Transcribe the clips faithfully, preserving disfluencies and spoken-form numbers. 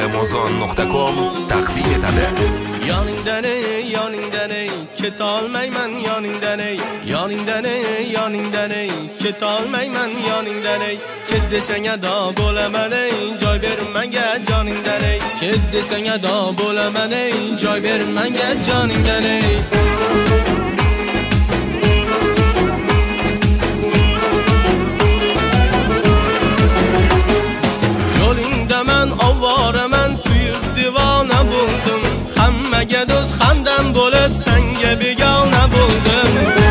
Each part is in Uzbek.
amazon nuqta com taqdim etadi. Yoningdan ey, yoningdan ey, ketolmayman yoningdan ey, yoningdan ey, yoningdan ey, ketolmayman yoningdan ey. Ket desang ado bo'laman ey, joy ber menga joningdan ey. Ket desang ado bo'laman ey, joy ber menga joningdan ey. Yo'lingdaman ovvoraman, suyib divona bo'ldim. Hammaga do'st hamdam bo'lib, senga begona bo'ldim.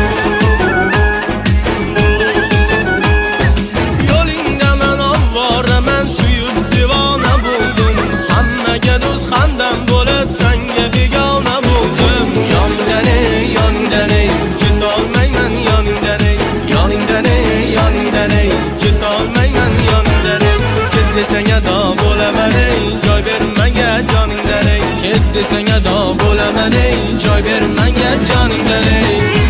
Yo'lingdaman ovvoraman, suyib divona bo'ldim. Hammaga do'st hamdam bo'lib, senga begona bo'ldim. Yoningdan ey, yoningdan ey, ketolmayman yoningdan ey. Yoningdan ey, yoningdan ey, ketolmayman yoningdan ey. Ket desang ado bo'laman ey, joy ber menga joningdan ey. Ket desang ado bo'laman ey, joy ber menga joningdan ey.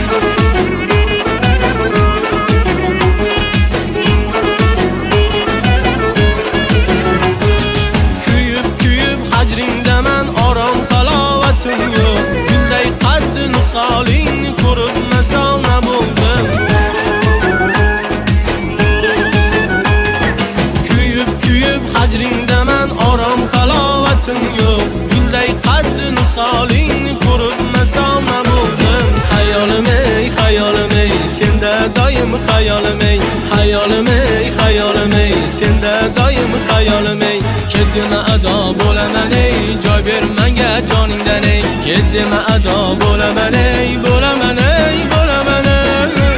Kuyib kuyib hajringdaman, orom halovatim yo'q. Gulday qaddin holingni ko'rib masona bo'ldim. Kuyib kuyib hajringdaman, orom halovatim yo'q. Gulday qaddin holingni ko'rib masona bo'ldim. Hayolim ey, hayolim ey, senda doim hayolim ey. Hayolim ey, hayolim ey, senda doim hayolim ey. Ket dema ado bo'laman ey, joy ber menga joningdan ey. Ket dema ado bo'laman ey, bo'laman ey, bo'laman ey.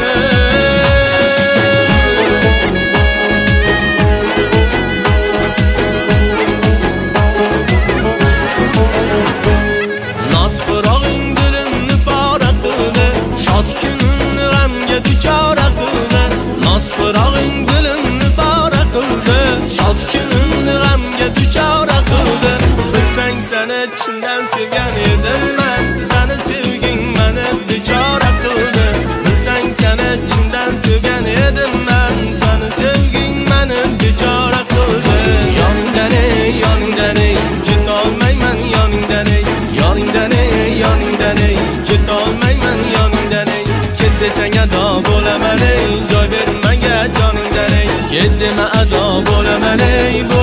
Nosfirog'ing dilimni pora qildi, shod kunimni g'amga duchora qildi. Bilsang seni chindan sevgan edim men, seni sevging meni bechora qildi. Bilsang seni chindan sevgan edim men, seni sevging meni bechora qildi. Yoningdan ey, yoningdan ey, ketolmayman yoningdan ey. Yoningdan ey, yoningdan ey, ketolmayman yoningdan ey. Ket desang ado bo'laman ey, joy ber menga joningdan ey. Ket dema ado bo'laman ey.